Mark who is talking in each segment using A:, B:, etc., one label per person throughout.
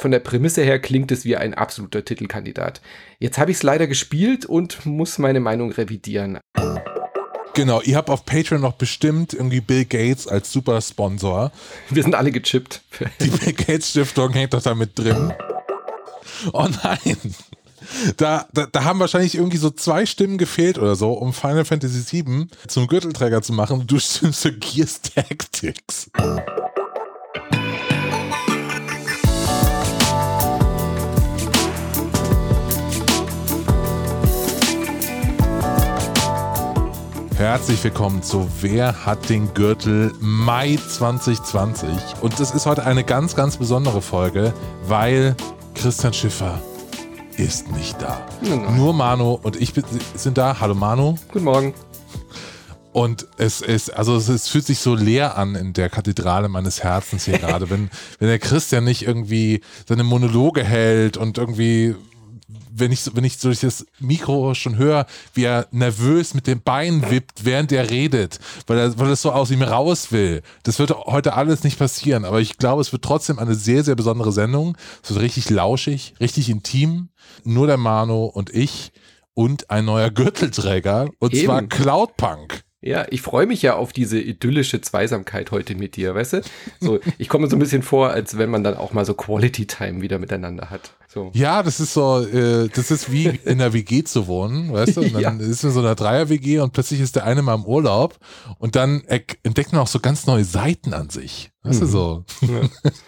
A: von der Prämisse her klingt es wie ein absoluter Titelkandidat. Jetzt habe ich es leider gespielt und muss meine Meinung revidieren.
B: Genau, ihr habt auf Patreon noch bestimmt irgendwie Bill Gates als Supersponsor.
A: Wir sind alle gechippt.
B: Die Bill Gates Stiftung hängt doch da mit drin. Oh nein. Da haben wahrscheinlich irgendwie so 2 Stimmen gefehlt oder so, um Final Fantasy VII zum Gürtelträger zu machen. Du stimmst für Gears Tactics. Herzlich willkommen zu Wer hat den Gürtel Mai 2020. Und das ist heute eine ganz, ganz besondere Folge, weil Christian Schiffer ist nicht da. Nein. Nur Manu und ich sind da. Hallo Manu.
A: Guten Morgen.
B: Und es fühlt sich so leer an in der Kathedrale meines Herzens hier gerade, wenn der Christian nicht irgendwie seine Monologe hält und irgendwie, wenn ich durch das Mikro schon höre, wie er nervös mit den Beinen wippt, während er redet, weil er so aus ihm raus will. Das wird heute alles nicht passieren, aber ich glaube, es wird trotzdem eine sehr, sehr besondere Sendung. Es wird richtig lauschig, richtig intim. Nur der Manu und ich und ein neuer Gürtelträger, und zwar Cloudpunk.
A: Ja, ich freue mich ja auf diese idyllische Zweisamkeit heute mit dir, weißt du? So, ich komme mir so ein bisschen vor, als wenn man dann auch mal so Quality Time wieder miteinander hat. So.
B: Ja, das ist so, das ist wie in einer WG zu wohnen, weißt du? Und dann ist man so einer Dreier-WG und plötzlich ist der eine mal im Urlaub und dann entdeckt man auch so ganz neue Seiten an sich. Weißt du, so. Ja.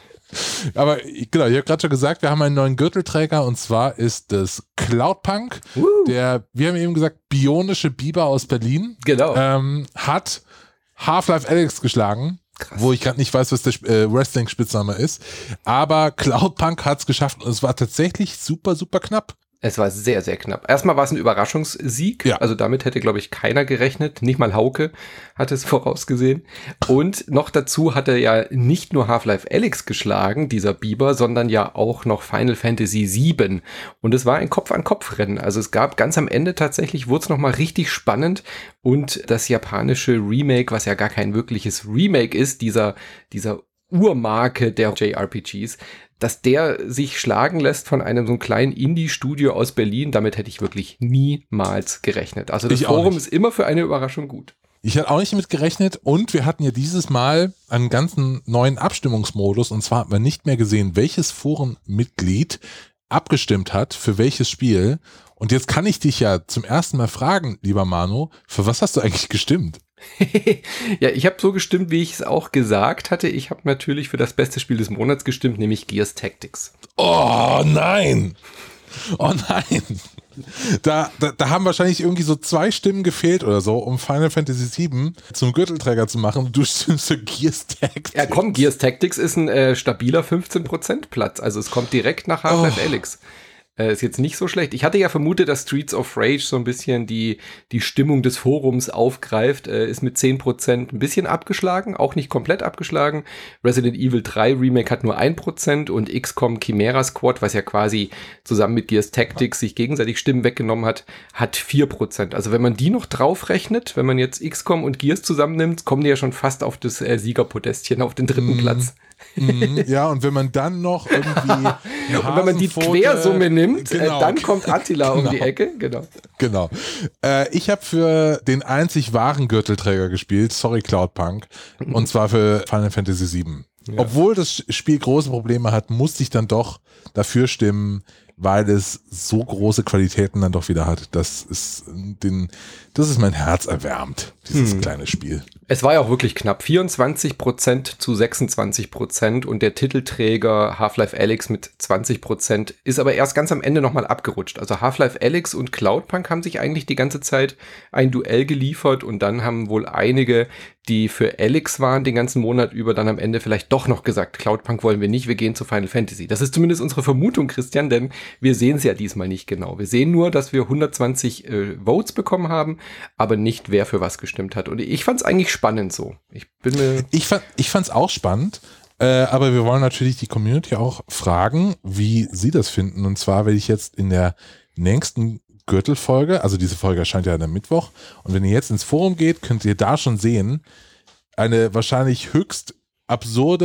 B: Aber genau, ich habe gerade schon gesagt, wir haben einen neuen Gürtelträger und zwar ist das Cloudpunk, der, wir haben eben gesagt, bionische Biber aus Berlin,
A: genau.
B: Hat Half-Life Alyx geschlagen. Krass. Wo ich gerade nicht weiß, was der Wrestling-Spitzname ist, aber Cloudpunk hat es geschafft und es war tatsächlich super, super knapp.
A: Es war sehr, sehr knapp. Erstmal war es ein Überraschungssieg. Ja. Also damit hätte, glaube ich, keiner gerechnet. Nicht mal Hauke hat es vorausgesehen. Und noch dazu hat er ja nicht nur Half-Life Alyx geschlagen, dieser Biber, sondern ja auch noch Final Fantasy VII. Und es war ein Kopf-an-Kopf-Rennen. Also es gab ganz am Ende tatsächlich, wurde es nochmal richtig spannend. Und das japanische Remake, was ja gar kein wirkliches Remake ist, dieser Urmarke der JRPGs, dass der sich schlagen lässt von einem so einem kleinen Indie-Studio aus Berlin, damit hätte ich wirklich niemals gerechnet. Also das Forum ist immer für eine Überraschung gut.
B: Ich hätte auch nicht damit gerechnet und wir hatten ja dieses Mal einen ganzen neuen Abstimmungsmodus und zwar haben wir nicht mehr gesehen, welches Forenmitglied abgestimmt hat für welches Spiel. Und jetzt kann ich dich ja zum ersten Mal fragen, lieber Manu, für was hast du eigentlich gestimmt?
A: Ja, ich habe so gestimmt, wie ich es auch gesagt hatte. Ich habe natürlich für das beste Spiel des Monats gestimmt, nämlich Gears Tactics.
B: Oh nein! Oh nein! Da haben wahrscheinlich irgendwie so 2 Stimmen gefehlt oder so, um Final Fantasy VII zum Gürtelträger zu machen. Du stimmst für Gears Tactics.
A: Ja komm, Gears Tactics ist ein stabiler 15% Platz. Also es kommt direkt nach Half-Life Alyx. Ist jetzt nicht so schlecht. Ich hatte ja vermutet, dass Streets of Rage so ein bisschen die Stimmung des Forums aufgreift. Ist mit 10% ein bisschen abgeschlagen, auch nicht komplett abgeschlagen. Resident Evil 3 Remake hat nur 1% und XCOM Chimera Squad, was ja quasi zusammen mit Gears Tactics sich gegenseitig Stimmen weggenommen hat 4%. Also wenn man die noch draufrechnet, wenn man jetzt XCOM und Gears zusammennimmt, kommen die ja schon fast auf das Siegerpodestchen, auf den 3. Platz.
B: Ja, und wenn man dann noch irgendwie
A: und wenn man die Quersumme nimmt, genau, dann kommt Attila um die Ecke.
B: Genau. Ich habe für den einzig wahren Gürtelträger gespielt, sorry Cloudpunk, und zwar für Final Fantasy VII. Ja. Obwohl das Spiel große Probleme hat, musste ich dann doch dafür stimmen, weil es so große Qualitäten dann doch wieder hat. Das ist mein Herz erwärmt, dieses kleine Spiel.
A: Es war ja auch wirklich knapp, 24% zu 26% und der Titelträger Half-Life Alyx mit 20% ist aber erst ganz am Ende nochmal abgerutscht. Also Half-Life Alyx und Cloudpunk haben sich eigentlich die ganze Zeit ein Duell geliefert und dann haben wohl einige, die für Alyx waren den ganzen Monat über, dann am Ende vielleicht doch noch gesagt, Cloudpunk wollen wir nicht, wir gehen zu Final Fantasy. Das ist zumindest unsere Vermutung, Christian, denn wir sehen es ja diesmal nicht genau. Wir sehen nur, dass wir 120 Votes bekommen haben, aber nicht, wer für was gestimmt hat. Und ich fand es eigentlich spannend so.
B: Ich fand's auch spannend, aber wir wollen natürlich die Community auch fragen, wie sie das finden. Und zwar werde ich jetzt in der nächsten Gürtelfolge, also diese Folge erscheint ja am Mittwoch, und wenn ihr jetzt ins Forum geht, könnt ihr da schon sehen, eine wahrscheinlich höchst absurde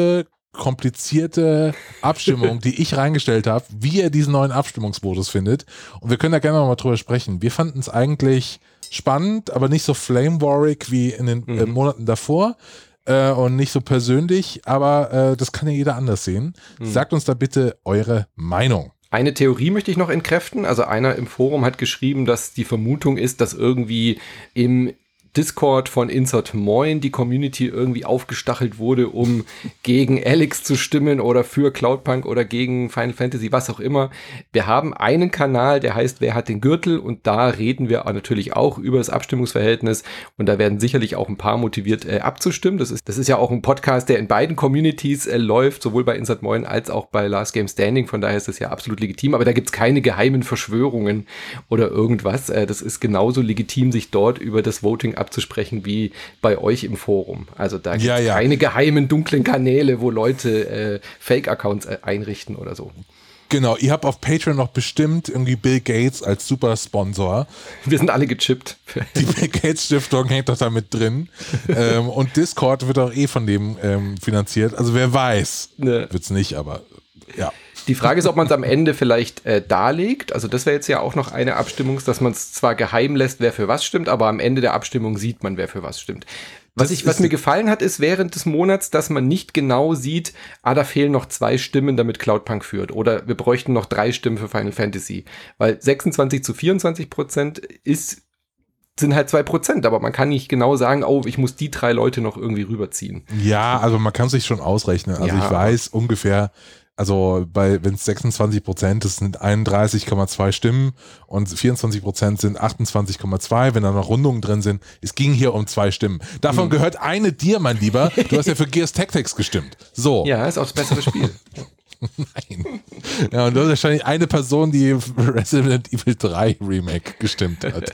B: komplizierte Abstimmung, die ich reingestellt habe, wie ihr diesen neuen Abstimmungsmodus findet. Und wir können da gerne noch mal drüber sprechen. Wir fanden es eigentlich spannend, aber nicht so flame-warig wie in den Monaten davor und nicht so persönlich, aber das kann ja jeder anders sehen. Sagt uns da bitte eure Meinung.
A: Eine Theorie möchte ich noch entkräften. Also einer im Forum hat geschrieben, dass die Vermutung ist, dass irgendwie im Discord von Insert Moin die Community irgendwie aufgestachelt wurde, um gegen Alex zu stimmen oder für Cloudpunk oder gegen Final Fantasy, was auch immer. Wir haben einen Kanal, der heißt Wer hat den Gürtel, und da reden wir natürlich auch über das Abstimmungsverhältnis, und da werden sicherlich auch ein paar motiviert abzustimmen. Das ist ja auch ein Podcast, der in beiden Communities läuft, sowohl bei Insert Moin als auch bei Last Game Standing, von daher ist das ja absolut legitim, aber da gibt's keine geheimen Verschwörungen oder irgendwas. Das ist genauso legitim, sich dort über das Voting abzusprechen wie bei euch im Forum. Also da gibt es keine geheimen dunklen Kanäle, wo Leute Fake-Accounts einrichten oder so.
B: Genau, ihr habt auf Patreon noch bestimmt irgendwie Bill Gates als Super-Sponsor.
A: Wir sind alle gechippt.
B: Die Bill Gates Stiftung hängt doch da mit drin. Und Discord wird auch von dem finanziert. Also wer weiß, wird's nicht, aber ja.
A: Die Frage ist, ob man es am Ende vielleicht darlegt. Also das wäre jetzt ja auch noch eine Abstimmung, dass man es zwar geheim lässt, wer für was stimmt, aber am Ende der Abstimmung sieht man, wer für was stimmt. Was mir gefallen hat, ist während des Monats, dass man nicht genau sieht, da fehlen noch 2 Stimmen, damit Cloudpunk führt. Oder wir bräuchten noch 3 Stimmen für Final Fantasy. Weil 26-24% sind halt 2%, aber man kann nicht genau sagen, ich muss die 3 Leute noch irgendwie rüberziehen.
B: Ja, also man kann sich schon ausrechnen. Also ich weiß ungefähr, also wenn es 26% ist, sind 31,2 Stimmen und 24% sind 28,2, wenn da noch Rundungen drin sind. Es ging hier um 2 Stimmen. Davon gehört eine dir, mein Lieber. Du hast ja für Gears Tactics gestimmt. So.
A: Ja, ist auch das bessere Spiel.
B: Nein. Ja, und du hast wahrscheinlich eine Person, die Resident Evil 3 Remake gestimmt hat.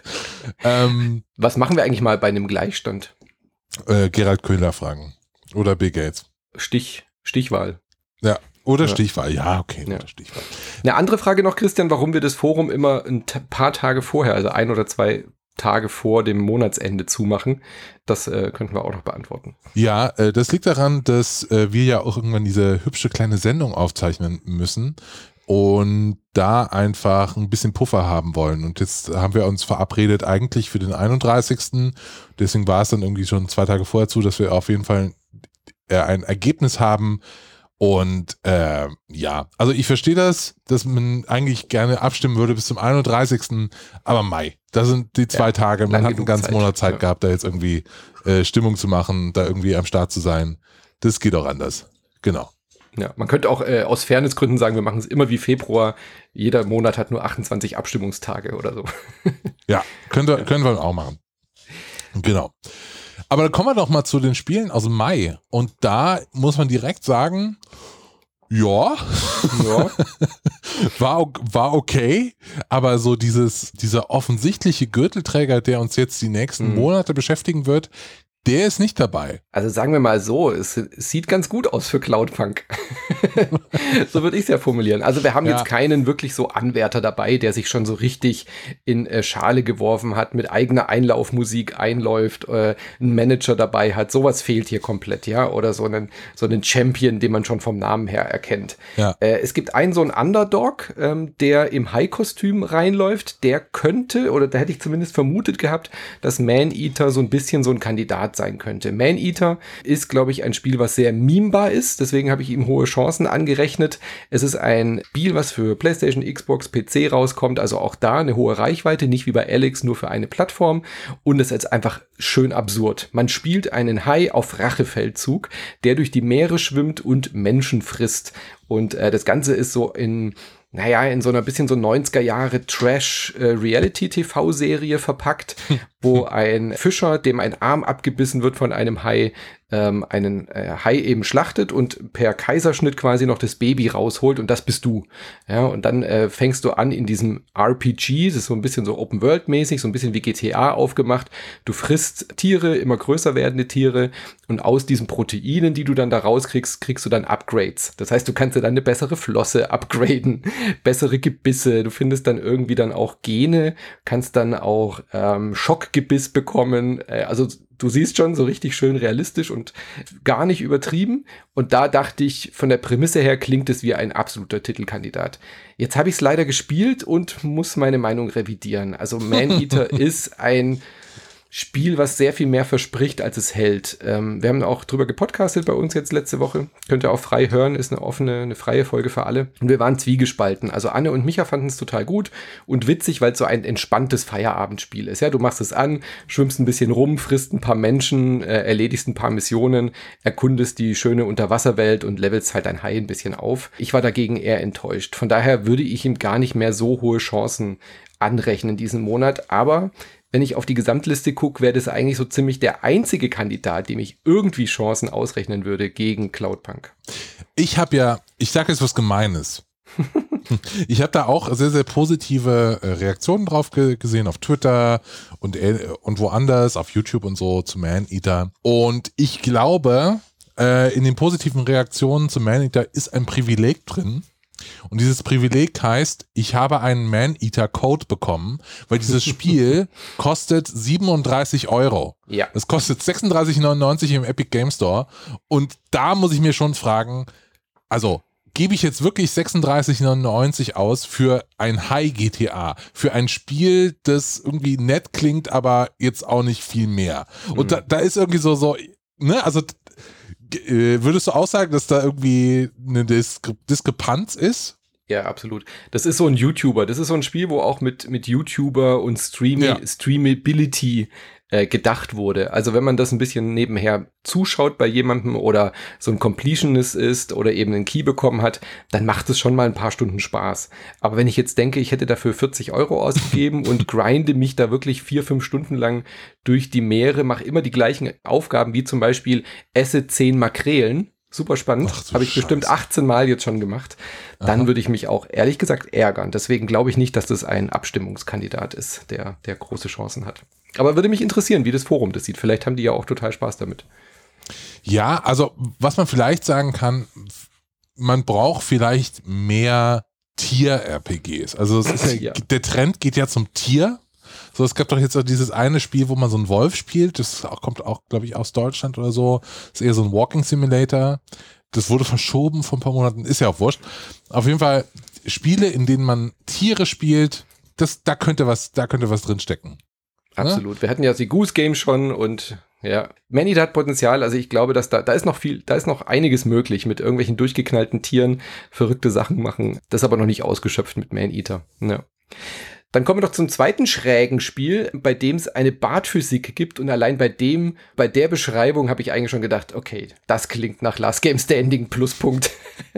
A: Was machen wir eigentlich mal bei einem Gleichstand?
B: Gerald Köhler fragen. Oder Bill Gates.
A: Stichwahl.
B: Ja. Oder Stichwahl, ja, okay.
A: Ja.
B: Oder Stichwahl.
A: Eine andere Frage noch, Christian, warum wir das Forum immer ein paar Tage vorher, also 1 oder 2 Tage vor dem Monatsende zumachen, das könnten wir auch noch beantworten.
B: Ja, das liegt daran, dass wir ja auch irgendwann diese hübsche kleine Sendung aufzeichnen müssen und da einfach ein bisschen Puffer haben wollen. Und jetzt haben wir uns verabredet eigentlich für den 31. Deswegen war es dann irgendwie schon 2 Tage vorher zu, dass wir auf jeden Fall ein Ergebnis haben. Und also ich verstehe das, dass man eigentlich gerne abstimmen würde bis zum 31. Aber Mai, das sind die 2 Tage. Man hat einen ganzen Monat Zeit gehabt, da jetzt irgendwie Stimmung zu machen, da irgendwie am Start zu sein. Das geht auch anders. Genau.
A: Ja, man könnte auch aus Fairnessgründen sagen, wir machen es immer wie Februar. Jeder Monat hat nur 28 Abstimmungstage oder so.
B: Ja, können wir auch machen. Genau. Aber dann kommen wir doch mal zu den Spielen aus dem Mai. Und da muss man direkt sagen, ja. war okay, aber so dieser offensichtliche Gürtelträger, der uns jetzt die nächsten Monate beschäftigen wird, der ist nicht dabei.
A: Also sagen wir mal so, es sieht ganz gut aus für Cloudpunk. So würde ich es ja formulieren. Also wir haben jetzt keinen wirklich so Anwärter dabei, der sich schon so richtig in Schale geworfen hat, mit eigener Einlaufmusik einläuft, einen Manager dabei hat. Sowas fehlt hier komplett, ja. Oder so einen Champion, den man schon vom Namen her erkennt. Ja. Es gibt so einen Underdog, der im High-Kostüm reinläuft. Der könnte, oder da hätte ich zumindest vermutet gehabt, dass Man-Eater so ein bisschen so ein Kandidat sein könnte. Man-Eater ist, glaube ich, ein Spiel, was sehr memebar ist. Deswegen habe ich ihm hohe Chancen angerechnet. Es ist ein Spiel, was für PlayStation, Xbox, PC rauskommt. Also auch da eine hohe Reichweite. Nicht wie bei Alex, nur für eine Plattform. Und es ist einfach schön absurd. Man spielt einen Hai auf Rachefeldzug, der durch die Meere schwimmt und Menschen frisst. Und das Ganze ist so in so einer bisschen so 90er Jahre Trash-Reality-TV-Serie verpackt, wo ein Fischer, dem ein Arm abgebissen wird von einem Hai, einen Hai eben schlachtet und per Kaiserschnitt quasi noch das Baby rausholt, und das bist du. Ja, und dann fängst du an in diesem RPG, das ist so ein bisschen so Open-World-mäßig, so ein bisschen wie GTA aufgemacht. Du frisst Tiere, immer größer werdende Tiere, und aus diesen Proteinen, die du dann da rauskriegst, kriegst du dann Upgrades. Das heißt, du kannst dir dann eine bessere Flosse upgraden, bessere Gebisse, du findest dann irgendwie dann auch Gene, kannst dann auch Schockgebiss bekommen, also du siehst schon, so richtig schön realistisch und gar nicht übertrieben. Und da dachte ich, von der Prämisse her klingt es wie ein absoluter Titelkandidat. Jetzt habe ich es leider gespielt und muss meine Meinung revidieren. Also Maneater ist ein Spiel, was sehr viel mehr verspricht, als es hält. Wir haben auch drüber gepodcastet bei uns jetzt letzte Woche. Könnt ihr auch frei hören, ist eine freie Folge für alle. Und wir waren zwiegespalten. Also Anne und Micha fanden es total gut und witzig, weil es so ein entspanntes Feierabendspiel ist. Ja, du machst es an, schwimmst ein bisschen rum, frisst ein paar Menschen, erledigst ein paar Missionen, erkundest die schöne Unterwasserwelt und levelst halt dein Hai ein bisschen auf. Ich war dagegen eher enttäuscht. Von daher würde ich ihm gar nicht mehr so hohe Chancen anrechnen diesen Monat. Aber wenn ich auf die Gesamtliste gucke, wäre das eigentlich so ziemlich der einzige Kandidat, dem ich irgendwie Chancen ausrechnen würde gegen Cloudpunk.
B: Ich sage jetzt was Gemeines. Ich habe da auch sehr, sehr positive Reaktionen drauf gesehen auf Twitter und woanders, auf YouTube und so zu Maneater. Und ich glaube, in den positiven Reaktionen zu Maneater ist ein Privileg drin. Und dieses Privileg heißt, ich habe einen Maneater-Code bekommen, weil dieses Spiel kostet 37 €.
A: Ja.
B: Es kostet 36,99 im Epic Game Store. Und da muss ich mir schon fragen, also gebe ich jetzt wirklich 36,99 aus für ein High-GTA, für ein Spiel, das irgendwie nett klingt, aber jetzt auch nicht viel mehr. Und da ist irgendwie so, ne, also würdest du auch sagen, dass da irgendwie eine Diskrepanz ist?
A: Ja, absolut. Das ist so ein YouTuber. Das ist so ein Spiel, wo auch mit YouTuber und Streamability gedacht wurde. Also wenn man das ein bisschen nebenher zuschaut bei jemandem oder so ein Completionist ist oder eben einen Key bekommen hat, dann macht es schon mal ein paar Stunden Spaß. Aber wenn ich jetzt denke, ich hätte dafür 40 € ausgegeben und grinde mich da wirklich 4-5 Stunden lang durch die Meere, mache immer die gleichen Aufgaben, wie zum Beispiel esse 10 Makrelen, super spannend, habe ich bestimmt 18 Mal jetzt schon gemacht, dann würde ich mich auch ehrlich gesagt ärgern. Deswegen glaube ich nicht, dass das ein Abstimmungskandidat ist, der große Chancen hat. Aber würde mich interessieren, wie das Forum das sieht. Vielleicht haben die ja auch total Spaß damit.
B: Ja, also was man vielleicht sagen kann, man braucht vielleicht mehr Tier-RPGs. Also es ist der Trend geht ja zum Tier. So, es gab doch jetzt auch dieses eine Spiel, wo man so einen Wolf spielt. Das kommt auch, glaube ich, aus Deutschland oder so. Das ist eher so ein Walking Simulator. Das wurde verschoben vor ein paar Monaten. Ist ja auch wurscht. Auf jeden Fall Spiele, in denen man Tiere spielt, da könnte was drin stecken.
A: Absolut. Wir hatten ja die Goose Game schon und ja, Maneater hat Potenzial. Also ich glaube, dass da ist noch einiges möglich mit irgendwelchen durchgeknallten Tieren, verrückte Sachen machen. Das ist aber noch nicht ausgeschöpft mit Maneater. Ja. Dann kommen wir doch zum zweiten schrägen Spiel, bei dem es eine Bartphysik gibt und allein bei der Beschreibung habe ich eigentlich schon gedacht, okay, das klingt nach Last Game Standing Pluspunkt.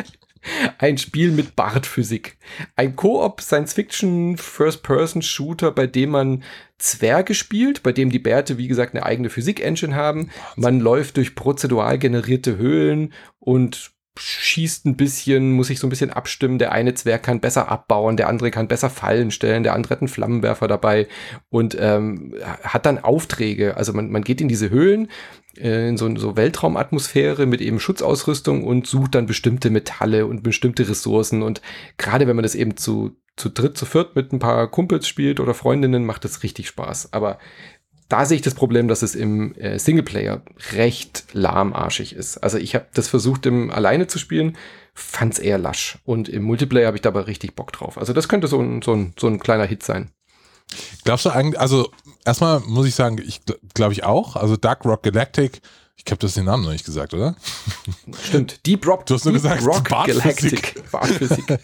A: Ein Spiel mit Bartphysik. Ein Koop Science-Fiction First-Person-Shooter, bei dem man Zwerge spielt, bei dem die Bärte, wie gesagt, eine eigene Physik-Engine haben. Man läuft durch prozedural generierte Höhlen und schießt ein bisschen, muss sich so ein bisschen abstimmen. Der eine Zwerg kann besser abbauen, der andere kann besser Fallen stellen, der andere hat einen Flammenwerfer dabei und hat dann Aufträge. Also man geht in diese Höhlen, in so Weltraumatmosphäre mit eben Schutzausrüstung und sucht dann bestimmte Metalle und bestimmte Ressourcen. Und gerade wenn man das eben zu dritt, zu viert mit ein paar Kumpels spielt oder Freundinnen, macht das richtig Spaß. Aber da sehe ich das Problem, dass es im Singleplayer recht lahmarschig ist. Also ich habe das versucht, im alleine zu spielen, fand's eher lasch. Und im Multiplayer habe ich dabei richtig Bock drauf. Also das könnte so ein kleiner Hit sein.
B: Glaubst du eigentlich, also erstmal muss ich sagen, glaube ich auch, also Dark Rock Galactic, ich habe das den Namen noch nicht gesagt, oder?
A: Stimmt, Deep Rock,
B: du hast nur gesagt,
A: Rock Galactic. Bartphysik.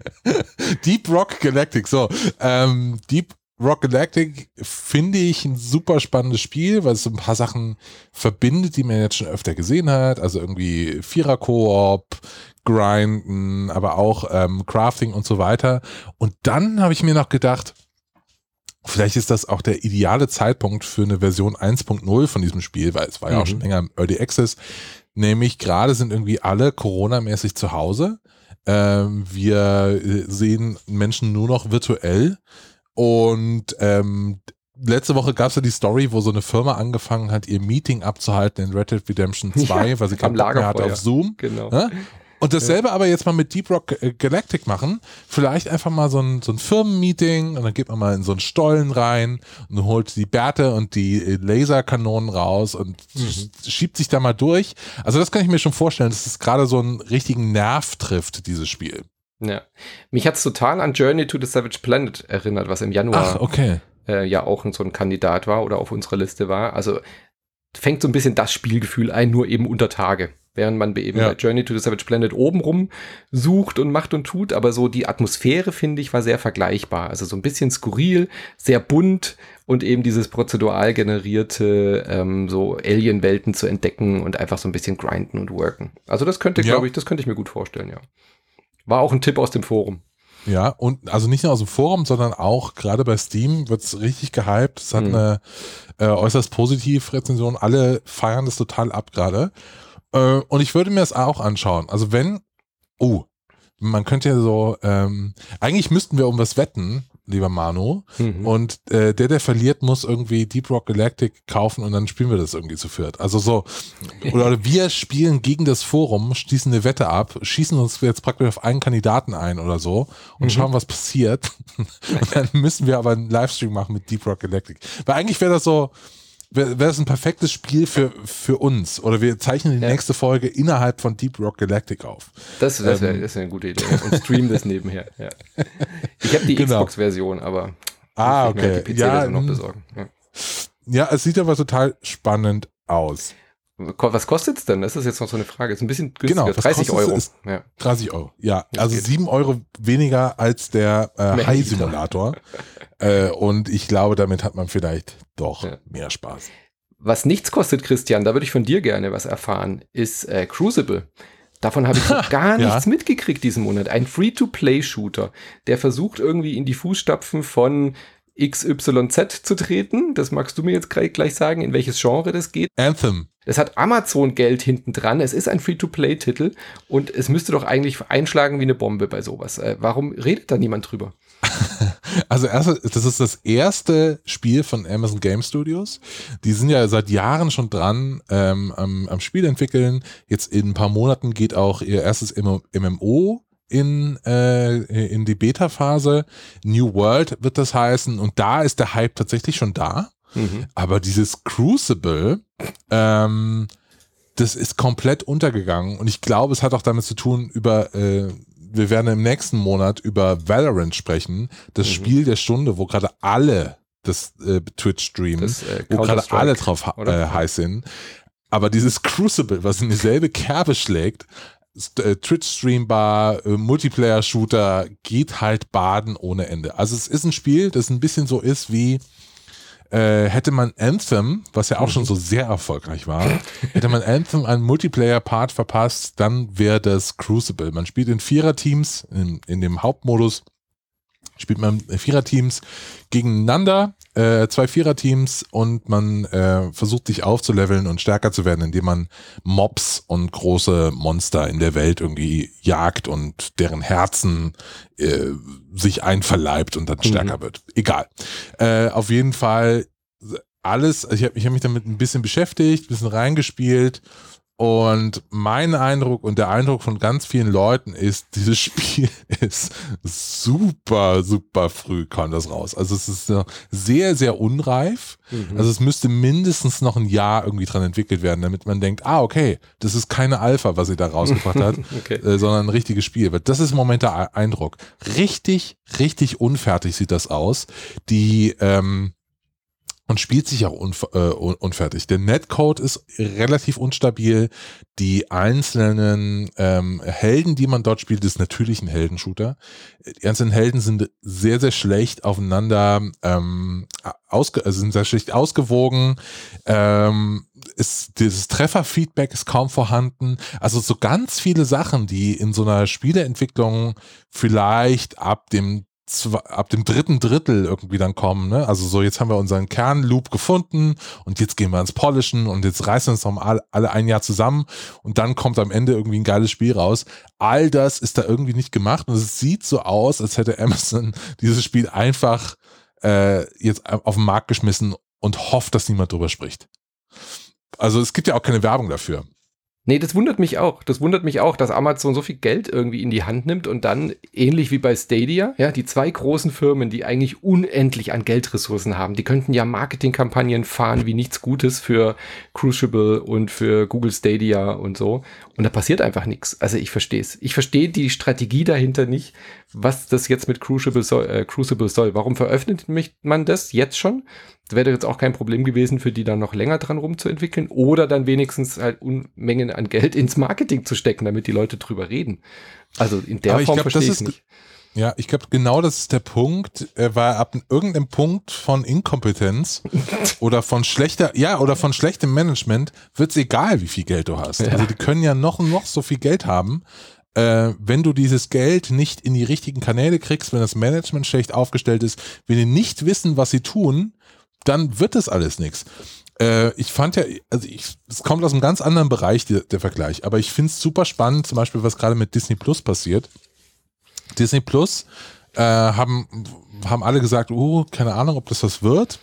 B: Deep Rock Galactic, so. Deep Rock Galactic finde ich ein super spannendes Spiel, weil es so ein paar Sachen verbindet, die man jetzt schon öfter gesehen hat, also irgendwie Vierer-Koop, Grinden, aber auch Crafting und so weiter. Und dann habe ich mir noch gedacht, vielleicht ist das auch der ideale Zeitpunkt für eine Version 1.0 von diesem Spiel, weil es war ja auch schon länger im Early Access. Nämlich gerade sind irgendwie alle Corona-mäßig zu Hause. Wir sehen Menschen nur noch virtuell. Und letzte Woche gab es ja die Story, wo so eine Firma angefangen hat, ihr Meeting abzuhalten in Red Dead Redemption 2, weil sie keinen Bock mehr hatte auf Zoom.
A: Genau.
B: Und dasselbe aber jetzt mal mit Deep Rock Galactic machen. Vielleicht einfach mal so ein Firmenmeeting und dann geht man mal in so einen Stollen rein und holt die Bärte und die Laserkanonen raus und schiebt sich da mal durch. Also das kann ich mir schon vorstellen, dass es gerade so einen richtigen Nerv trifft, dieses Spiel.
A: Ja. Mich hat es total an Journey to the Savage Planet erinnert, was im Januar ja auch so ein Kandidat war oder auf unserer Liste war. Also fängt so ein bisschen das Spielgefühl ein, nur eben unter Tage. Während man eben bei Journey to the Savage Planet obenrum sucht und macht und tut, aber so die Atmosphäre, finde ich, war sehr vergleichbar. Also so ein bisschen skurril, sehr bunt und eben dieses prozedural generierte so Alien-Welten zu entdecken und einfach so ein bisschen grinden und worken. Also das könnte, glaube ich, das könnte ich mir gut vorstellen, ja. War auch ein Tipp aus dem Forum.
B: Ja, und also nicht nur aus dem Forum, sondern auch gerade bei Steam wird es richtig gehypt. Es hat eine äußerst positive Rezension. Alle feiern das total ab gerade. Und ich würde mir das auch anschauen. Also man könnte ja so, eigentlich müssten wir um was wetten, lieber Manu. Und der verliert, muss irgendwie Deep Rock Galactic kaufen und dann spielen wir das irgendwie zu viert. Also so, oder wir spielen gegen das Forum, schließen eine Wette ab, schießen uns jetzt praktisch auf einen Kandidaten ein oder so und schauen, was passiert. Und dann müssen wir aber einen Livestream machen mit Deep Rock Galactic. Weil eigentlich wäre das so, wäre das ein perfektes Spiel für uns. Oder wir zeichnen die nächste Folge innerhalb von Deep Rock Galactic auf.
A: Das wäre eine gute Idee. Und streamen das nebenher. Ja. Ich habe die Xbox-Version, aber
B: okay.
A: Die PC-Version noch besorgen.
B: Ja, es sieht aber total spannend aus.
A: Was kostet es denn? Das ist jetzt noch so eine Frage. Ist ein bisschen günstiger.
B: Genau,
A: 30 Euro.
B: 30 Euro, ja. Also 7 Euro weniger als der High-Simulator. Und ich glaube, damit hat man vielleicht doch mehr Spaß.
A: Was nichts kostet, Christian, da würde ich von dir gerne was erfahren, ist Crucible. Davon habe ich noch gar nichts mitgekriegt diesen Monat. Ein Free-to-Play-Shooter, der versucht irgendwie in die Fußstapfen von XYZ zu treten. Das magst du mir jetzt gleich sagen, in welches Genre das geht.
B: Anthem.
A: Es hat Amazon-Geld hinten dran. Es ist ein Free-to-Play-Titel und es müsste doch eigentlich einschlagen wie eine Bombe bei sowas. Warum redet da niemand drüber?
B: Also das ist das erste Spiel von Amazon Game Studios. Die sind ja seit Jahren schon dran am Spiel entwickeln. Jetzt in ein paar Monaten geht auch ihr erstes MMO in die Beta-Phase. New World wird das heißen. Und da ist der Hype tatsächlich schon da. Aber dieses Crucible, das ist komplett untergegangen. Und ich glaube, es hat auch damit zu tun, wir werden im nächsten Monat über Valorant sprechen. Das Spiel der Stunde, wo gerade alle das Twitch streamen, wo gerade alle drauf heiß sind. Aber dieses Crucible, was in dieselbe Kerbe schlägt, Twitch-Streambar, Multiplayer-Shooter, geht halt baden ohne Ende. Also es ist ein Spiel, das ein bisschen so ist wie hätte man Anthem, was ja auch schon so sehr erfolgreich war, hätte man Anthem einen Multiplayer-Part verpasst, dann wäre das Crucible. Man spielt in Viererteams, in dem Hauptmodus spielt man Viererteams gegeneinander, 2 Viererteams und man versucht sich aufzuleveln und stärker zu werden, indem man Mobs und große Monster in der Welt irgendwie jagt und deren Herzen sich einverleibt und dann stärker wird. Egal. Auf jeden Fall alles, ich hab mich damit ein bisschen beschäftigt, ein bisschen reingespielt. Und mein Eindruck und der Eindruck von ganz vielen Leuten ist, dieses Spiel ist super, super früh kam das raus. Also es ist sehr, sehr unreif. Also es müsste mindestens noch ein Jahr irgendwie dran entwickelt werden, damit man denkt, okay, das ist keine Alpha, was sie da rausgebracht hat, sondern ein richtiges Spiel. Das ist im Moment der Eindruck. Richtig, richtig unfertig sieht das aus. Und spielt sich auch unfertig. Der Netcode ist relativ instabil. Die einzelnen Helden, die man dort spielt, ist natürlich ein Heldenshooter. Die einzelnen Helden sind sehr, sehr schlecht aufeinander, sind sehr schlecht ausgewogen. Dieses Trefferfeedback ist kaum vorhanden. Also so ganz viele Sachen, die in so einer Spieleentwicklung vielleicht ab dem dritten Drittel irgendwie dann kommen, ne? Also so, jetzt haben wir unseren Kernloop gefunden und jetzt gehen wir ins Polischen und jetzt reißen wir uns noch alle ein Jahr zusammen und dann kommt am Ende irgendwie ein geiles Spiel raus. All das ist da irgendwie nicht gemacht und es sieht so aus, als hätte Amazon dieses Spiel einfach jetzt auf den Markt geschmissen und hofft, dass niemand drüber spricht. Also es gibt ja auch keine Werbung dafür.
A: Nee, das wundert mich auch. Das wundert mich auch, dass Amazon so viel Geld irgendwie in die Hand nimmt und dann, ähnlich wie bei Stadia, ja, die zwei großen Firmen, die eigentlich unendlich an Geldressourcen haben, die könnten ja Marketingkampagnen fahren wie nichts Gutes für Crucible und für Google Stadia und so. Und da passiert einfach nichts. Also ich verstehe es. Ich verstehe die Strategie dahinter nicht, was das jetzt mit Crucible soll. Warum veröffentlicht man das jetzt schon? Das wäre jetzt auch kein Problem gewesen, für die dann noch länger dran rumzuentwickeln oder dann wenigstens halt Unmengen an Geld ins Marketing zu stecken, damit die Leute drüber reden. Also in der Form verstehe ich es nicht.
B: Ja, ich glaube, genau das ist der Punkt, weil ab irgendeinem Punkt von Inkompetenz oder von schlechtem Management wird es egal, wie viel Geld du hast. Ja. Also die können ja noch so viel Geld haben. Wenn du dieses Geld nicht in die richtigen Kanäle kriegst, wenn das Management schlecht aufgestellt ist, wenn die nicht wissen, was sie tun, dann wird das alles nichts. Ich fand ja, also es kommt aus einem ganz anderen Bereich, der Vergleich, aber ich finde es super spannend, zum Beispiel, was gerade mit Disney Plus passiert. Disney Plus haben alle gesagt, keine Ahnung, ob das was wird.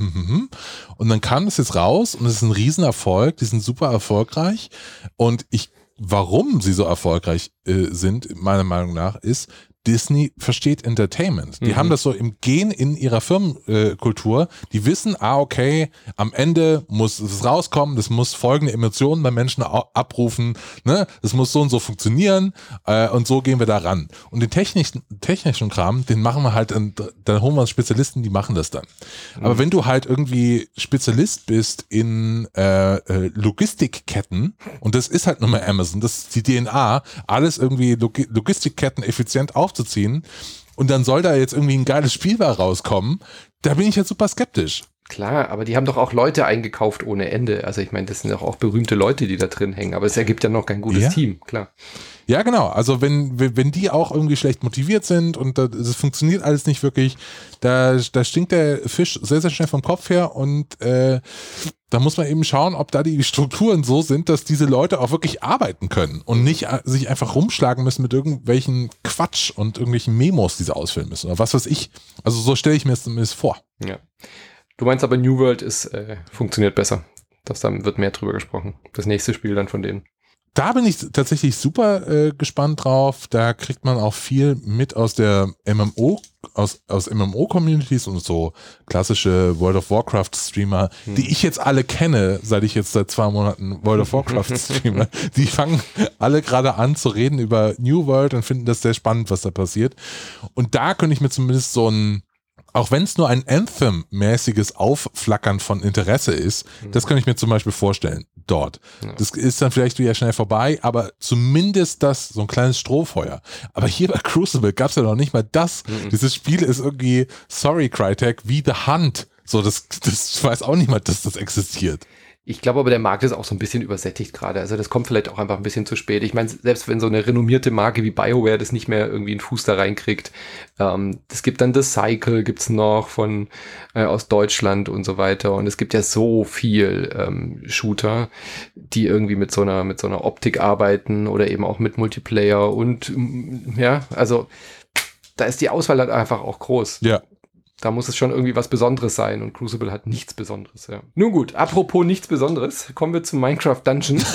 B: Und dann kam das jetzt raus und es ist ein Riesenerfolg, die sind super erfolgreich und warum sie so erfolgreich sind, meiner Meinung nach, ist, Disney versteht Entertainment. Die haben das so im Gen in ihrer Firmenkultur. Die wissen, okay, am Ende muss es rauskommen, das muss folgende Emotionen bei Menschen abrufen, ne? Das muss so und so funktionieren und so gehen wir da ran. Und den technischen Kram, den machen wir halt, dann holen wir uns Spezialisten, die machen das dann. Aber wenn du halt irgendwie Spezialist bist in Logistikketten, und das ist halt nur mal Amazon, das ist die DNA, alles irgendwie Logistikketten effizient aufzuziehen und dann soll da jetzt irgendwie ein geiles Spiel rauskommen, da bin ich jetzt super skeptisch.
A: Klar, aber die haben doch auch Leute eingekauft ohne Ende. Also ich meine, das sind doch auch berühmte Leute, die da drin hängen, aber es ergibt ja noch kein gutes Team, klar.
B: Ja, genau. Also wenn die auch irgendwie schlecht motiviert sind und das funktioniert alles nicht wirklich, da stinkt der Fisch sehr, sehr schnell vom Kopf her und da muss man eben schauen, ob da die Strukturen so sind, dass diese Leute auch wirklich arbeiten können und nicht sich einfach rumschlagen müssen mit irgendwelchen Quatsch und irgendwelchen Memos, die sie ausfüllen müssen oder was weiß ich. Also so stelle ich mir es zumindest vor.
A: Ja. Du meinst aber New World funktioniert besser. Da wird mehr drüber gesprochen. Das nächste Spiel dann von denen.
B: Da bin ich tatsächlich super gespannt drauf. Da kriegt man auch viel mit aus der aus MMO-Communities und so klassische World of Warcraft-Streamer, die ich jetzt alle kenne, seit 2 Monaten World of Warcraft streame. Die fangen alle gerade an zu reden über New World und finden das sehr spannend, was da passiert. Und da könnte ich mir zumindest auch wenn es nur ein Anthem-mäßiges Aufflackern von Interesse ist, das kann ich mir zum Beispiel vorstellen, dort. Ja. Das ist dann vielleicht wieder schnell vorbei, aber zumindest so ein kleines Strohfeuer. Aber hier bei Crucible gab es ja noch nicht mal das. Dieses Spiel ist irgendwie, sorry Crytek, wie The Hunt. So, das weiß auch nicht mal, dass das existiert.
A: Ich glaube aber, der Markt ist auch so ein bisschen übersättigt gerade. Also das kommt vielleicht auch einfach ein bisschen zu spät. Ich meine, selbst wenn so eine renommierte Marke wie BioWare das nicht mehr irgendwie einen Fuß da reinkriegt, es gibt dann The Cycle, gibt's noch aus Deutschland und so weiter. Und es gibt ja so viel Shooter, die irgendwie mit so einer Optik arbeiten oder eben auch mit Multiplayer und ja, also da ist die Auswahl halt einfach auch groß.
B: Ja.
A: Da muss es schon irgendwie was Besonderes sein und Crucible hat nichts Besonderes, ja. Nun gut, apropos nichts Besonderes, kommen wir zu Minecraft Dungeons.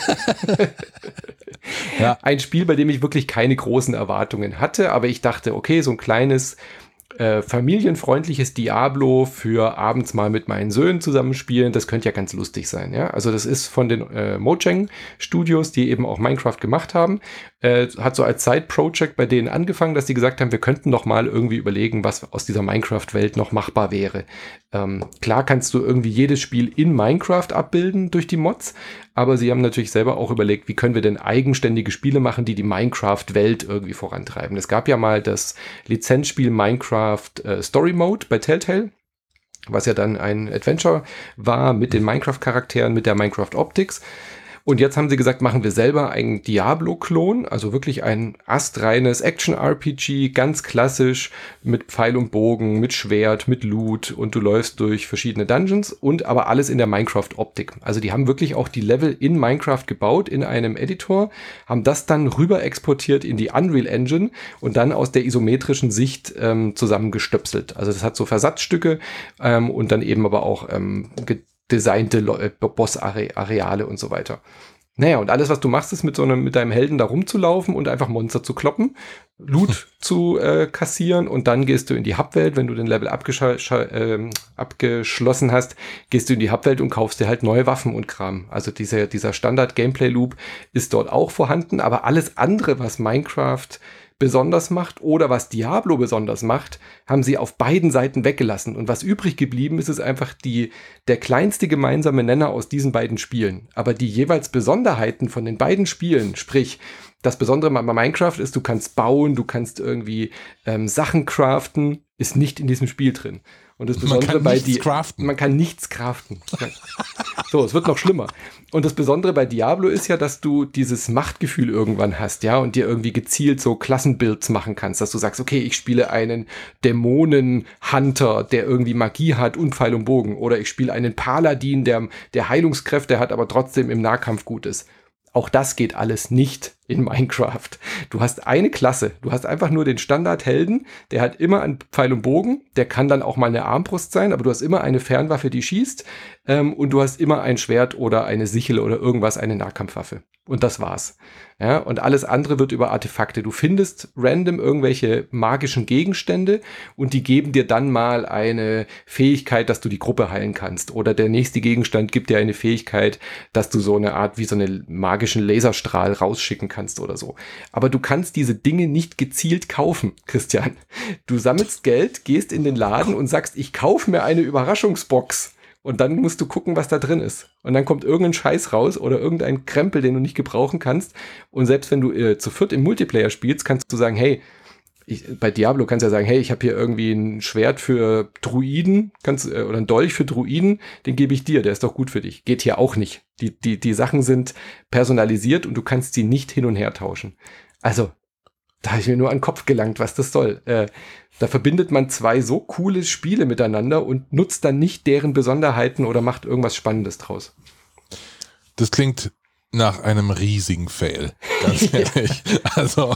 A: Ja. Ein Spiel, bei dem ich wirklich keine großen Erwartungen hatte, aber ich dachte, okay, so ein kleines familienfreundliches Diablo für abends mal mit meinen Söhnen zusammenspielen, das könnte ja ganz lustig sein, ja. Also das ist von den Mojang Studios, die eben auch Minecraft gemacht haben, hat so als Side-Project bei denen angefangen, dass die gesagt haben, wir könnten doch mal irgendwie überlegen, was aus dieser Minecraft-Welt noch machbar wäre. Klar kannst du irgendwie jedes Spiel in Minecraft abbilden durch die Mods, aber sie haben natürlich selber auch überlegt, wie können wir denn eigenständige Spiele machen, die Minecraft-Welt irgendwie vorantreiben. Es gab ja mal das Lizenzspiel Minecraft Story Mode bei Telltale, was ja dann ein Adventure war mit den Minecraft-Charakteren, mit der Minecraft-Optics. Und jetzt haben sie gesagt, machen wir selber einen Diablo-Klon, also wirklich ein astreines Action-RPG, ganz klassisch mit Pfeil und Bogen, mit Schwert, mit Loot und du läufst durch verschiedene Dungeons und aber alles in der Minecraft-Optik. Also die haben wirklich auch die Level in Minecraft gebaut, in einem Editor, haben das dann rüber exportiert in die Unreal Engine und dann aus der isometrischen Sicht zusammengestöpselt. Also das hat so Versatzstücke und dann eben aber auch designte Boss-Areale und so weiter. Naja, und alles, was du machst, ist mit deinem Helden da rumzulaufen und einfach Monster zu kloppen, Loot zu kassieren und dann gehst du in die Hubwelt, wenn du den Level abgeschlossen hast, gehst du in die Hubwelt und kaufst dir halt neue Waffen und Kram. Also dieser Standard-Gameplay-Loop ist dort auch vorhanden, aber alles andere, was Minecraft besonders macht oder was Diablo besonders macht, haben sie auf beiden Seiten weggelassen. Und was übrig geblieben ist, ist einfach der kleinste gemeinsame Nenner aus diesen beiden Spielen. Aber die jeweils Besonderheiten von den beiden Spielen, sprich, das Besondere bei Minecraft ist, du kannst bauen, du kannst irgendwie Sachen craften, ist nicht in diesem Spiel drin. Und das Besondere man kann nichts craften. So, es wird noch schlimmer. Und das Besondere bei Diablo ist ja, dass du dieses Machtgefühl irgendwann hast, ja, und dir irgendwie gezielt so Klassenbuilds machen kannst, dass du sagst, okay, ich spiele einen Dämonenhunter, der irgendwie Magie hat und Pfeil und Bogen, oder ich spiele einen Paladin, der Heilungskräfte hat, aber trotzdem im Nahkampf gut ist. Auch das geht alles nicht in Minecraft. Du hast eine Klasse, du hast einfach nur den Standardhelden, der hat immer einen Pfeil und Bogen, der kann dann auch mal eine Armbrust sein, aber du hast immer eine Fernwaffe, die schießt, und du hast immer ein Schwert oder eine Sichel oder irgendwas, eine Nahkampfwaffe. Und das war's. Ja, und alles andere wird über Artefakte. Du findest random irgendwelche magischen Gegenstände und die geben dir dann mal eine Fähigkeit, dass du die Gruppe heilen kannst. Oder der nächste Gegenstand gibt dir eine Fähigkeit, dass du so eine Art wie so einen magischen Laserstrahl rausschicken kannst oder so. Aber du kannst diese Dinge nicht gezielt kaufen, Christian. Du sammelst Geld, gehst in den Laden und sagst, ich kaufe mir eine Überraschungsbox. Und dann musst du gucken, was da drin ist. Und dann kommt irgendein Scheiß raus oder irgendein Krempel, den du nicht gebrauchen kannst. Und selbst wenn du zu viert im Multiplayer spielst, kannst du sagen, hey, bei Diablo kannst du ja sagen, hey, ich habe hier irgendwie ein Schwert für Druiden, oder ein Dolch für Druiden, den gebe ich dir, der ist doch gut für dich. Geht hier auch nicht. Die Sachen sind personalisiert und du kannst sie nicht hin und her tauschen. Also, da habe ich mir nur an den Kopf gelangt, was das soll. Da verbindet man zwei so coole Spiele miteinander und nutzt dann nicht deren Besonderheiten oder macht irgendwas Spannendes draus.
B: Das klingt nach einem riesigen Fail, ganz ehrlich. Also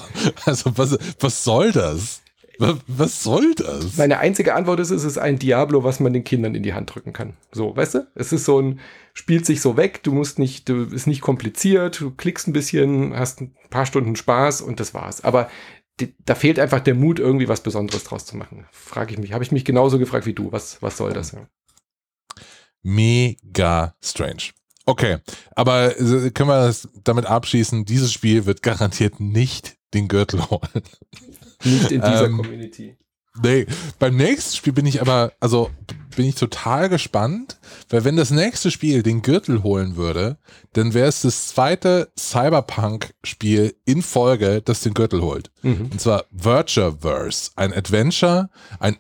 B: was soll das? Was soll das?
A: Meine einzige Antwort ist, es ist ein Diablo, was man den Kindern in die Hand drücken kann. So, weißt du? Es ist spielt sich so weg, ist nicht kompliziert, du klickst ein bisschen, hast ein paar Stunden Spaß und das war's. Aber da fehlt einfach der Mut, irgendwie was Besonderes draus zu machen. Frage ich mich, habe ich mich genauso gefragt wie du. Was soll das? Ja?
B: Mega strange. Okay, aber können wir das damit abschließen, dieses Spiel wird garantiert nicht den Gürtel holen.
A: Nicht in dieser Community.
B: Nee, beim nächsten Spiel bin ich total gespannt, weil wenn das nächste Spiel den Gürtel holen würde, dann wäre es das zweite Cyberpunk-Spiel in Folge, das den Gürtel holt. Mhm. Und zwar Virtuaverse, ein Adventure, ein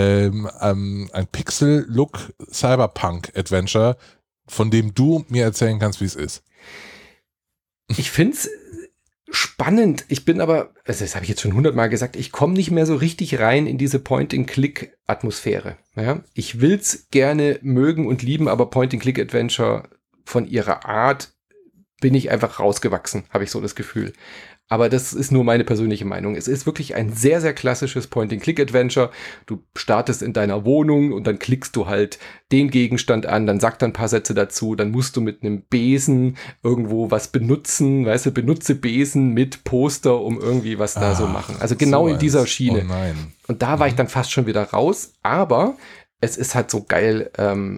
B: Pixel-Look-Cyberpunk-Adventure, von dem du mir erzählen kannst, wie es ist.
A: Ich find's spannend. Ich bin aber, also das habe ich jetzt schon 100-mal gesagt, ich komme nicht mehr so richtig rein in diese Point-and-Click-Atmosphäre. Ja? Ich will's gerne mögen und lieben, aber Point-and-Click-Adventure von ihrer Art bin ich einfach rausgewachsen, habe ich so das Gefühl. Aber das ist nur meine persönliche Meinung. Es ist wirklich ein sehr, sehr klassisches Point-and-Click-Adventure. Du startest in deiner Wohnung und dann klickst du halt den Gegenstand an, dann sagt er ein paar Sätze dazu, dann musst du mit einem Besen irgendwo was benutzen, weißt du, benutze Besen mit Poster, um irgendwie was da so machen. Also genau so in dieser Schiene.
B: Oh nein.
A: Und da war ich dann fast schon wieder raus, aber es ist halt so geil,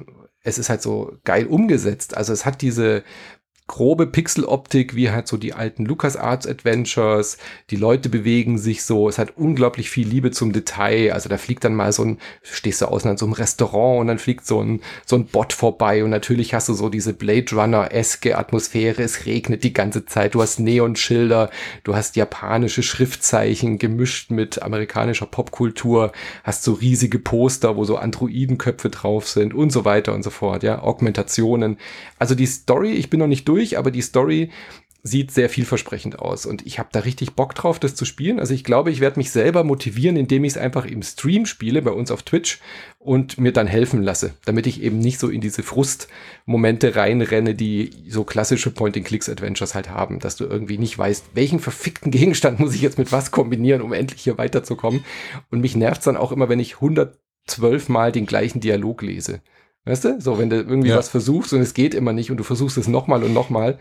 A: umgesetzt. Also es hat diese grobe Pixeloptik, wie halt so die alten LucasArts Adventures, die Leute bewegen sich so, es hat unglaublich viel Liebe zum Detail, also da fliegt dann mal stehst du außen an so einem Restaurant und dann fliegt so ein Bot vorbei und natürlich hast du so diese Blade Runner-eske Atmosphäre, es regnet die ganze Zeit, du hast Neonschilder, du hast japanische Schriftzeichen gemischt mit amerikanischer Popkultur, hast so riesige Poster, wo so Androidenköpfe drauf sind und so weiter und so fort, ja, Augmentationen. Also die Story, ich bin noch nicht durch, aber die Story sieht sehr vielversprechend aus und ich habe da richtig Bock drauf, das zu spielen. Also ich glaube, ich werde mich selber motivieren, indem ich es einfach im Stream spiele, bei uns auf Twitch und mir dann helfen lasse, damit ich eben nicht so in diese Frustmomente reinrenne, die so klassische Point-and-Clicks-Adventures halt haben, dass du irgendwie nicht weißt, welchen verfickten Gegenstand muss ich jetzt mit was kombinieren, um endlich hier weiterzukommen. Und mich nervt es dann auch immer, wenn ich 112 Mal den gleichen Dialog lese. Weißt du? So, wenn du irgendwie was versuchst und es geht immer nicht und du versuchst es nochmal und nochmal.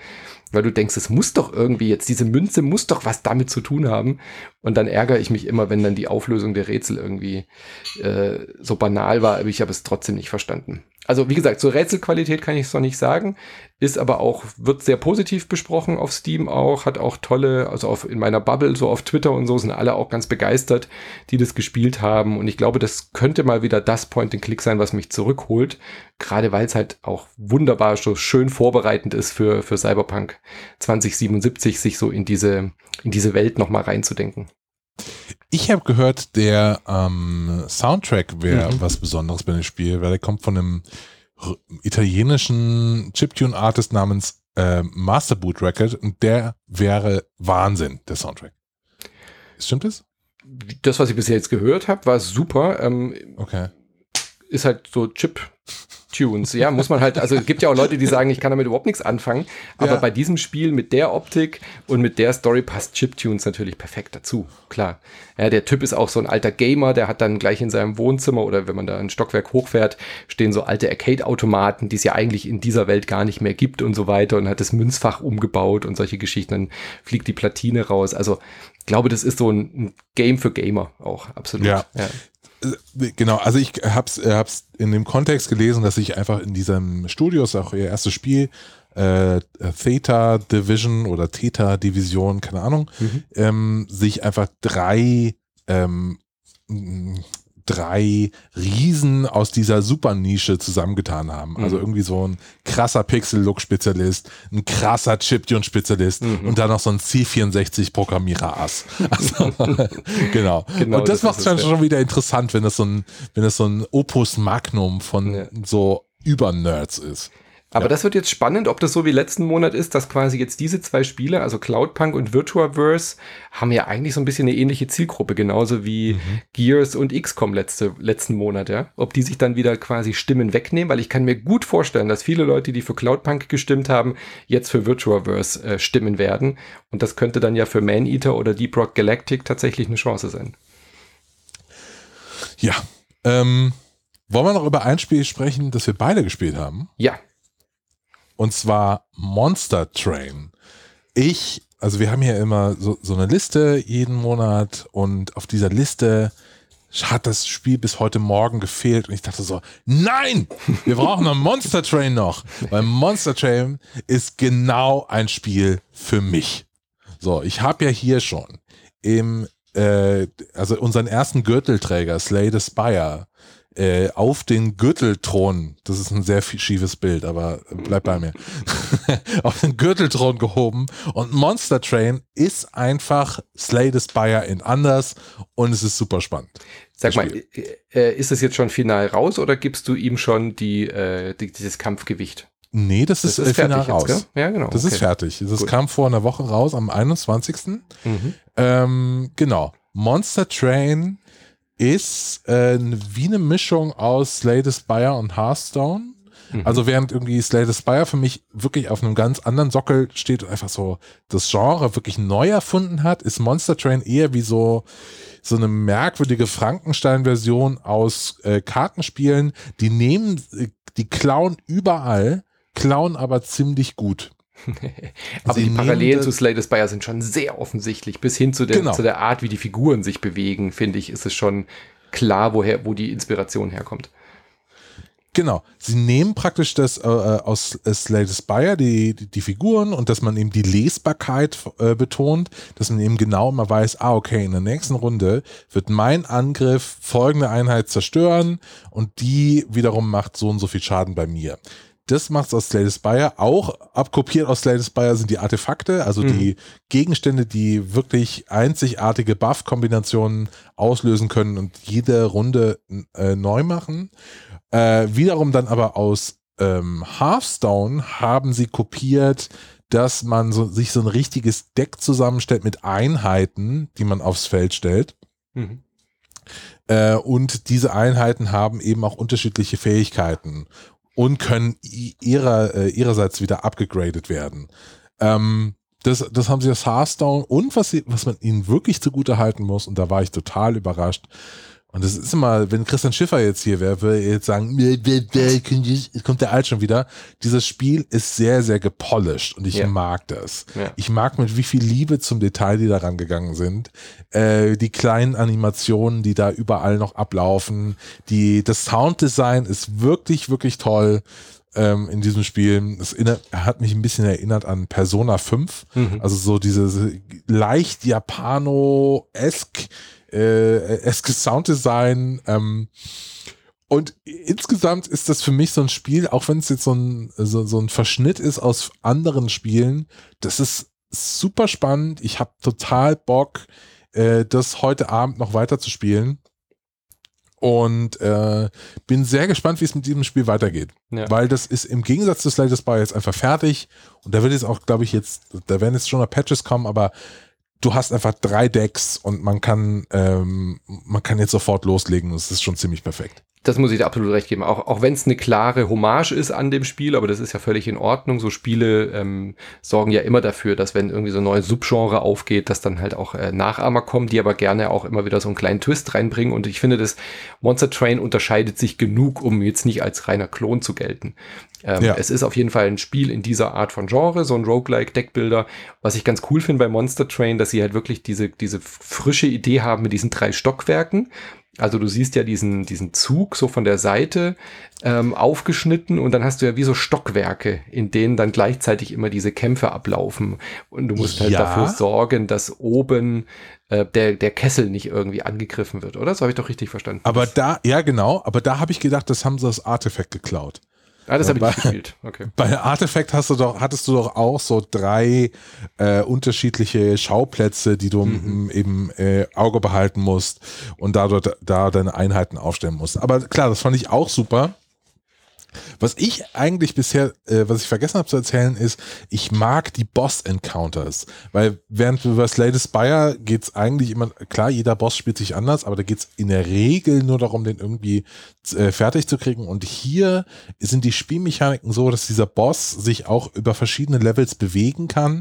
A: weil du denkst, es muss doch irgendwie jetzt, diese Münze muss doch was damit zu tun haben. Und dann ärgere ich mich immer, wenn dann die Auflösung der Rätsel irgendwie so banal war, aber ich habe es trotzdem nicht verstanden. Also wie gesagt, zur Rätselqualität kann ich es noch nicht sagen, ist aber auch, wird sehr positiv besprochen auf Steam auch, hat auch tolle, also in meiner Bubble, so auf Twitter und so, sind alle auch ganz begeistert, die das gespielt haben. Und ich glaube, das könnte mal wieder das Point-and-Click sein, was mich zurückholt, gerade weil es halt auch wunderbar so schön vorbereitend ist für Cyberpunk 2077, sich so in diese Welt nochmal reinzudenken.
B: Ich habe gehört, der Soundtrack wäre was Besonderes bei dem Spiel, weil der kommt von einem italienischen Chiptune-Artist namens Master Boot Record und der wäre Wahnsinn, der Soundtrack. Stimmt das?
A: Das, was ich bisher jetzt gehört habe, war super.
B: Okay.
A: Ist halt so Chip-Tunes, ja, muss man halt, also es gibt ja auch Leute, die sagen, ich kann damit überhaupt nichts anfangen, aber bei diesem Spiel mit der Optik und mit der Story passt Chiptunes natürlich perfekt dazu, klar. Ja, der Typ ist auch so ein alter Gamer, der hat dann gleich in seinem Wohnzimmer oder wenn man da ein Stockwerk hochfährt, stehen so alte Arcade-Automaten, die es ja eigentlich in dieser Welt gar nicht mehr gibt und so weiter und hat das Münzfach umgebaut und solche Geschichten, dann fliegt die Platine raus, also ich glaube, das ist so ein Game für Gamer auch, absolut.
B: Ja. Genau, also ich hab's in dem Kontext gelesen, dass sich einfach in diesem Studio, ist auch ihr erstes Spiel, Theta Division oder Theta Division, keine Ahnung, sich einfach drei Riesen aus dieser Super-Nische zusammengetan haben. Also irgendwie so ein krasser Pixel-Look-Spezialist, ein krasser Chiptune-Spezialist und dann noch so ein C64-Programmierer-Ass. Also, genau. Und das macht es dann schon wieder interessant, wenn das so ein Opus Magnum von so Über-Nerds ist.
A: Aber das wird jetzt spannend, ob das so wie letzten Monat ist, dass quasi jetzt diese zwei Spiele, also Cloudpunk und Virtuaverse, haben ja eigentlich so ein bisschen eine ähnliche Zielgruppe, genauso wie Gears und XCOM letzten Monat, ja. Ob die sich dann wieder quasi Stimmen wegnehmen, weil ich kann mir gut vorstellen, dass viele Leute, die für Cloudpunk gestimmt haben, jetzt für Virtuaverse stimmen werden. Und das könnte dann ja für Maneater oder Deep Rock Galactic tatsächlich eine Chance sein.
B: Ja. Wollen wir noch über ein Spiel sprechen, das wir beide gespielt haben?
A: Ja.
B: Und zwar Monster Train. Also wir haben hier immer so eine Liste jeden Monat und auf dieser Liste hat das Spiel bis heute Morgen gefehlt und ich dachte so, nein, wir brauchen noch Monster Train noch, weil Monster Train ist genau ein Spiel für mich. So, ich habe ja hier schon also unseren ersten Gürtelträger, Slay the Spire, auf den Gürtelthron, das ist ein sehr schiefes Bild, aber bleib bei mir, auf den Gürtelthron gehoben und Monster Train ist einfach Slay the Spire in anders und es ist super spannend.
A: Sag mal, ist es jetzt schon final raus oder gibst du ihm schon dieses Kampfgewicht?
B: Nee, das ist final raus.
A: Jetzt, ja, genau.
B: Das ist fertig. Das kam vor einer Woche raus, am 21. Genau. Monster Train ist wie eine Mischung aus Slay the Spire und Hearthstone. Also während irgendwie Slay the Spire für mich wirklich auf einem ganz anderen Sockel steht und einfach so das Genre wirklich neu erfunden hat, ist Monster Train eher wie so eine merkwürdige Frankenstein-Version aus Kartenspielen. Die klauen überall, klauen aber ziemlich gut.
A: Aber die Parallelen zu Slay the Spire sind schon sehr offensichtlich. Bis hin zu der Art, wie die Figuren sich bewegen, finde ich, ist es schon klar, wo die Inspiration herkommt.
B: Genau. Sie nehmen praktisch das aus Slay the Spire, die Figuren und dass man eben die Lesbarkeit betont, dass man eben genau immer weiß, okay, in der nächsten Runde wird mein Angriff folgende Einheit zerstören und die wiederum macht so und so viel Schaden bei mir. Das macht es aus Slay the Spire. Auch abkopiert aus Slay the Spire sind die Artefakte, also die Gegenstände, die wirklich einzigartige Buff-Kombinationen auslösen können und jede Runde neu machen. Wiederum dann aber aus Hearthstone haben sie kopiert, dass man sich so ein richtiges Deck zusammenstellt mit Einheiten, die man aufs Feld stellt. Und diese Einheiten haben eben auch unterschiedliche Fähigkeiten und können ihrerseits wieder abgegradet werden. Das haben sie aus Hearthstone und was man ihnen wirklich zugute halten muss, und da war ich total überrascht, Und das ist immer, wenn Christian Schiffer jetzt hier wäre, würde er jetzt sagen, kommt der Alt schon wieder. Dieses Spiel ist sehr, sehr gepolished und ich mag das. Ja. Ich mag, mit wie viel Liebe zum Detail die da rangegangen sind. Die kleinen Animationen, die da überall noch ablaufen. Das Sounddesign ist wirklich, wirklich toll in diesem Spiel. Es hat mich ein bisschen erinnert an Persona 5. Also so dieses leicht Japano-esque Sounddesign und insgesamt ist das für mich so ein Spiel, auch wenn es jetzt so ein Verschnitt ist aus anderen Spielen, das ist super spannend. Ich habe total Bock, das heute Abend noch weiter zu spielen und bin sehr gespannt, wie es mit diesem Spiel weitergeht, weil das ist im Gegensatz zu Slay the Spire jetzt einfach fertig und da wird jetzt auch, glaube ich, da werden jetzt schon noch Patches kommen, aber du hast einfach 3 Decks und man kann jetzt sofort loslegen. Das ist schon ziemlich perfekt.
A: Das muss ich dir absolut recht geben. Auch wenn es eine klare Hommage ist an dem Spiel, aber das ist ja völlig in Ordnung. So Spiele sorgen ja immer dafür, dass wenn irgendwie so ein neues Subgenre aufgeht, dass dann halt auch Nachahmer kommen, die aber gerne auch immer wieder so einen kleinen Twist reinbringen. Und ich finde, das Monster Train unterscheidet sich genug, um jetzt nicht als reiner Klon zu gelten. Es ist auf jeden Fall ein Spiel in dieser Art von Genre, so ein Roguelike Deckbuilder. Was ich ganz cool finde bei Monster Train, dass sie halt wirklich diese frische Idee haben mit diesen 3 Stockwerken. Also du siehst ja diesen Zug so von der Seite aufgeschnitten und dann hast du ja wie so Stockwerke, in denen dann gleichzeitig immer diese Kämpfe ablaufen. Und du musst halt dafür sorgen, dass oben der Kessel nicht irgendwie angegriffen wird, oder? So habe ich doch richtig verstanden.
B: Aber da habe ich gedacht, das haben sie das Artefakt geklaut.
A: Ah, das habe ich nicht gespielt. Okay.
B: Bei Artefakt hattest du doch auch so 3 unterschiedliche Schauplätze, die du eben Auge behalten musst und da deine Einheiten aufstellen musst. Aber klar, das fand ich auch super. Was ich eigentlich bisher, was ich vergessen habe zu erzählen, ist, ich mag die Boss-Encounters, weil während über Slay the Spire geht's eigentlich immer, klar, jeder Boss spielt sich anders, aber da geht's in der Regel nur darum, den irgendwie fertig zu kriegen und hier sind die Spielmechaniken so, dass dieser Boss sich auch über verschiedene Levels bewegen kann,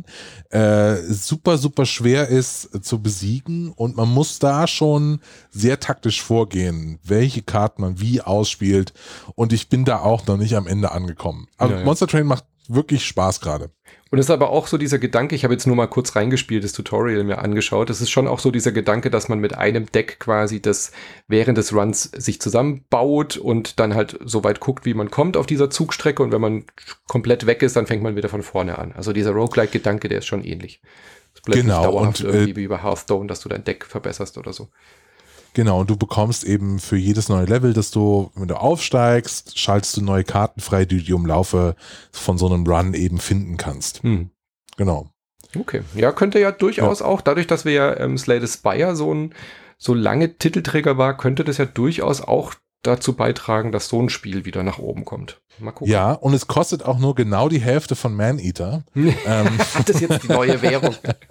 B: super, super schwer ist zu besiegen und man muss da schon sehr taktisch vorgehen, welche Karten man wie ausspielt und ich bin da auch noch nicht am Ende angekommen. Aber Monster Train macht wirklich Spaß gerade.
A: Und es ist aber auch so dieser Gedanke, ich habe jetzt nur mal kurz reingespielt, das Tutorial mir angeschaut, es ist schon auch so dieser Gedanke, dass man mit einem Deck quasi das während des Runs sich zusammenbaut und dann halt so weit guckt, wie man kommt auf dieser Zugstrecke und wenn man komplett weg ist, dann fängt man wieder von vorne an. Also dieser Roguelike-Gedanke, der ist schon ähnlich. Es bleibt nicht dauerhaft und irgendwie wie über Hearthstone, dass du dein Deck verbesserst oder so.
B: Genau, und du bekommst eben für jedes neue Level, wenn du aufsteigst, schaltest du neue Karten frei, die du im Laufe von so einem Run eben finden kannst. Genau.
A: Okay, ja, könnte ja durchaus auch, dadurch, dass wir ja Slay the Spire so lange Titelträger war, könnte das ja durchaus auch dazu beitragen, dass so ein Spiel wieder nach oben kommt. Mal gucken.
B: Ja, und es kostet auch nur genau die Hälfte von Maneater.
A: Das ist jetzt die neue Währung.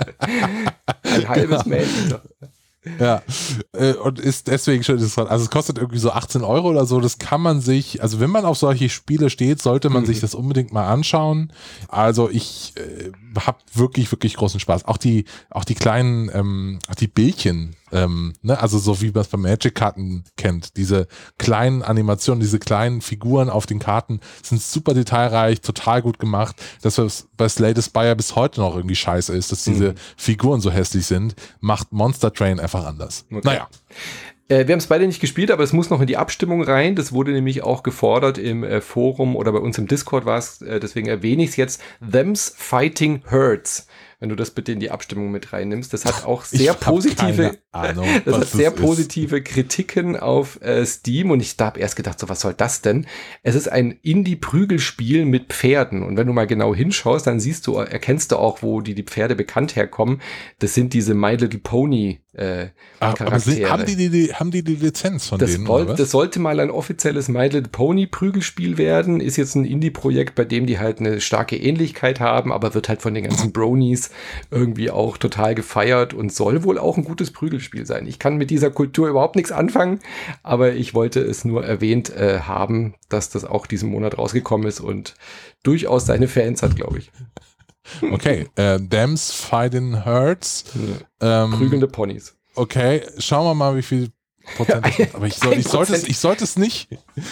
A: Ein halbes Maneater.
B: Ja, und ist deswegen schon interessant. Also es kostet irgendwie so 18 € oder so, das kann man sich, also wenn man auf solche Spiele steht, sollte man sich das unbedingt mal anschauen. Also ich habe wirklich, wirklich großen Spaß. Auch die kleinen, die Bildchen, ne? Also so wie man es bei Magic-Karten kennt, diese kleinen Animationen, diese kleinen Figuren auf den Karten sind super detailreich, total gut gemacht. Das, was bei Slay the Spire bis heute noch irgendwie scheiße ist, dass diese Figuren so hässlich sind, macht Monster Train einfach anders.
A: Okay.
B: Naja.
A: Wir haben es beide nicht gespielt, aber es muss noch in die Abstimmung rein. Das wurde nämlich auch gefordert im Forum oder bei uns im Discord war es, deswegen erwähne ich es jetzt. Them's Fighting Herds. Wenn du das bitte in die Abstimmung mit reinnimmst. Das hat auch sehr positive, positive Kritiken auf Steam und ich habe erst gedacht, so was soll das denn? Es ist ein Indie-Prügelspiel mit Pferden und wenn du mal genau hinschaust, dann erkennst du auch, wo die Pferde bekannt herkommen. Das sind diese My Little Pony Charaktere.
B: Haben die Lizenz von denen? Oder was?
A: Das sollte mal ein offizielles My Little Pony Prügelspiel werden. Ist jetzt ein Indie-Projekt, bei dem die halt eine starke Ähnlichkeit haben, aber wird halt von den ganzen Bronies irgendwie auch total gefeiert und soll wohl auch ein gutes Prügelspiel sein. Ich kann mit dieser Kultur überhaupt nichts anfangen, aber ich wollte es nur erwähnt haben, dass das auch diesen Monat rausgekommen ist und durchaus seine Fans hat, glaube ich.
B: Okay, Them's Fighting Herds.
A: Prügelnde Ponys.
B: Okay, schauen wir mal, wie viel Aber ich sollte es nicht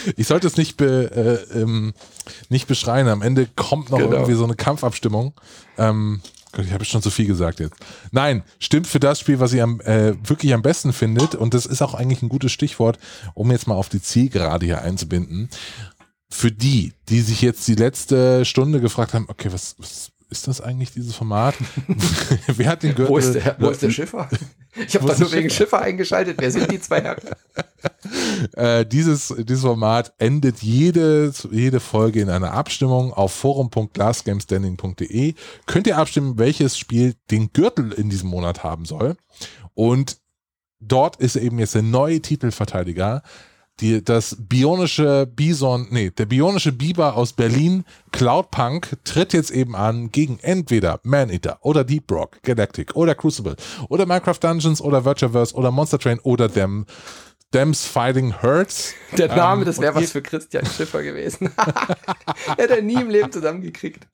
B: beschreien. Am Ende kommt noch irgendwie so eine Kampfabstimmung. Gott, ich habe schon zu viel gesagt jetzt. Nein, stimmt für das Spiel, was ihr wirklich am besten findet. Und das ist auch eigentlich ein gutes Stichwort, um jetzt mal auf die Zielgerade hier einzubinden. Für die sich jetzt die letzte Stunde gefragt haben, okay, was ist das eigentlich, dieses Format? Wer hat den Gürtel?
A: Wo ist der Schiffer? Ich habe doch nur wegen Schiffer eingeschaltet. Wer sind die zwei Herren?
B: Dieses Format endet jede Folge in einer Abstimmung auf forum.lastgamestanding.de. Könnt ihr abstimmen, welches Spiel den Gürtel in diesem Monat haben soll. Und dort ist eben jetzt der neue Titelverteidiger, der bionische Biber aus Berlin, Cloudpunk, tritt jetzt eben an gegen entweder Maneater oder Deep Rock, Galactic oder Crucible oder Minecraft Dungeons oder Virtuaverse oder Monster Train oder Dam's Fighting Herds.
A: Der Name, das wäre was für Christian Schiffer gewesen. Hätte er nie im Leben zusammengekriegt.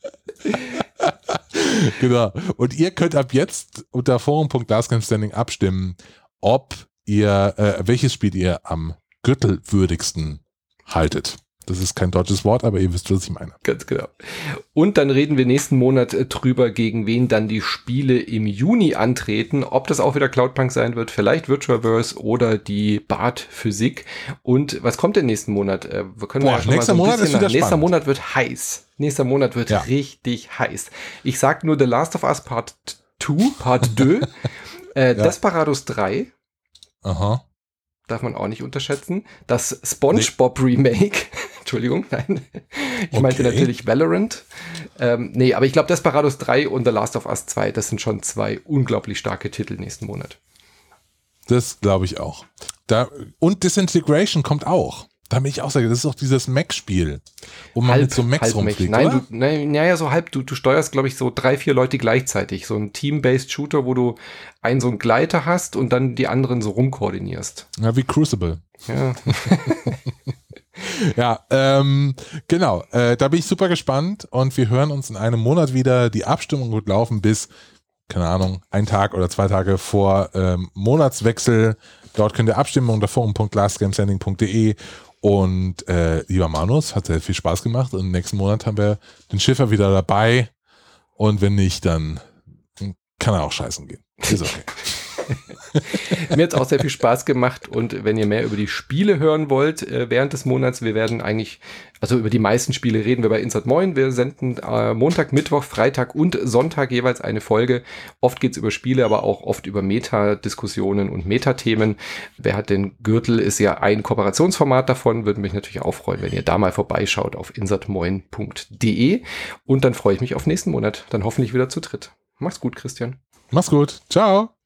B: Genau. Und ihr könnt ab jetzt unter forum.lastgamestanding abstimmen, ob ihr, welches Spiel ihr am gürtelwürdigsten haltet. Das ist kein deutsches Wort, aber ihr wisst, was ich meine.
A: Ganz genau. Und dann reden wir nächsten Monat drüber, gegen wen dann die Spiele im Juni antreten. Ob das auch wieder Cloudpunk sein wird, vielleicht Virtuaverse oder die Bart Physik. Und was kommt denn nächsten Monat?
B: Nächster
A: Monat wird heiß. Nächster Monat wird richtig heiß. Ich sag nur The Last of Us Part 2, Desperados 3.
B: Aha.
A: Darf man auch nicht unterschätzen. Das SpongeBob Remake. Entschuldigung, nein. Ich meinte natürlich Valorant. Aber ich glaube, Desperados 3 und The Last of Us 2, das sind schon zwei unglaublich starke Titel nächsten Monat.
B: Das glaube ich auch. Und Disintegration kommt auch. Da bin ich auch sagen, das ist auch dieses Mech-Spiel, wo man mit so Mechs rumfliegt,
A: Nein, so halb. Du steuerst, glaube ich, so 3-4 Leute gleichzeitig. So ein Team-Based Shooter, wo du so einen Gleiter hast und dann die anderen so rumkoordinierst.
B: Ja, wie Crucible.
A: Ja.
B: Ja, genau. Da bin ich super gespannt und wir hören uns in einem Monat wieder. Die Abstimmung wird laufen bis, keine Ahnung, 1 Tag oder 2 Tage vor Monatswechsel. Dort könnt ihr abstimmen unter forum.lastgamestanding.de. Und lieber Manus, hat sehr viel Spaß gemacht und im nächsten Monat haben wir den Schiffer wieder dabei und wenn nicht, dann kann er auch scheißen gehen. Ist okay.
A: Mir hat es auch sehr viel Spaß gemacht und wenn ihr mehr über die Spiele hören wollt während des Monats, wir werden über die meisten Spiele reden wir bei Insert Moin. Wir senden Montag, Mittwoch, Freitag und Sonntag jeweils eine Folge. Oft geht es über Spiele, aber auch oft über Meta-Diskussionen und Metathemen. Wer hat den Gürtel, ist ja ein Kooperationsformat davon. Würde mich natürlich auch freuen, wenn ihr da mal vorbeischaut auf insertmoin.de und dann freue ich mich auf nächsten Monat. Dann hoffentlich wieder zu dritt. Mach's gut, Christian.
B: Mach's gut. Ciao.